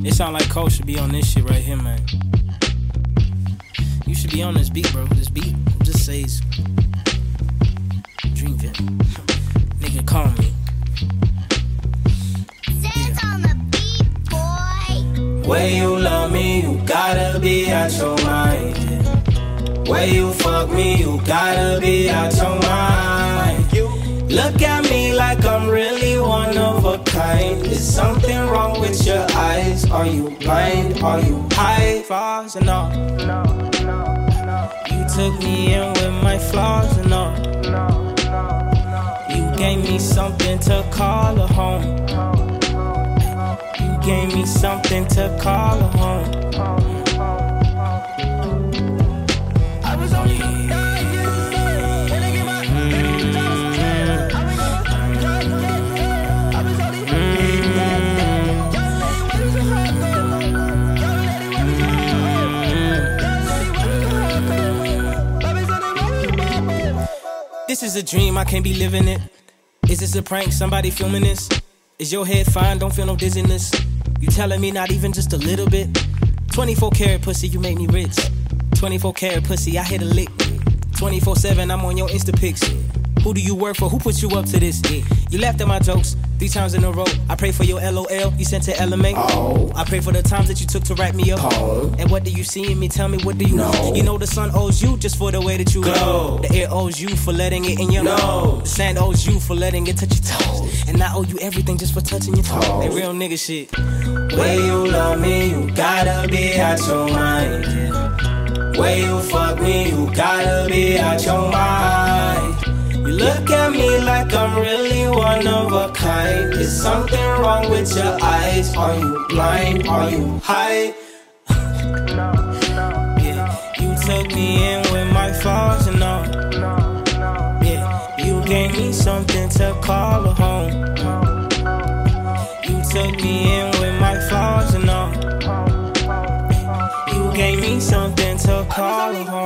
It sound like Cole should be on this shit right here, man. You should be on this beat, bro. This beat just says Dreamville. Nigga, call me. Way you love me, you gotta be out your mind. Way you fuck me, you gotta be out your mind. Look at me like I'm really one of a kind. Is something wrong with your eyes? Are you blind? Are you high? Flaws and all. You took me in with my flaws and all. You gave me something to call a home. Gave me something to call a home. I was only This is a dream, I can't be living it. Is this a prank? Somebody filming this? Is your head fine? Don't feel no dizziness. You telling me not even just a little bit? 24 karat pussy, you make me rich. 24 karat pussy, I hit a lick. 24/7, I'm on your Insta pics. Who do you work for? Who put you up to this? You laughed at my jokes 3 times in a row. I pray for your LOL, you sent to LMA. Oh. I pray for the times that you took to write me up. Oh. And what do you see in me? Tell me, what do you know? You know the sun owes you just for the way that you glow. The air owes you for letting it in your nose. The sand owes you for letting it touch your toes. And I owe you everything just for touching your toes. That real nigga shit. Way you love me, you gotta be out your mind. Way you fuck me, you gotta be out your mind. You look at me like I'm really one of a kind. Is something wrong with your eyes? Are you blind? Are you high? Yeah, you took me in with my flaws and all. Yeah, you gave me something to call a home. You took me in with my flaws and all. You gave me something to call a home.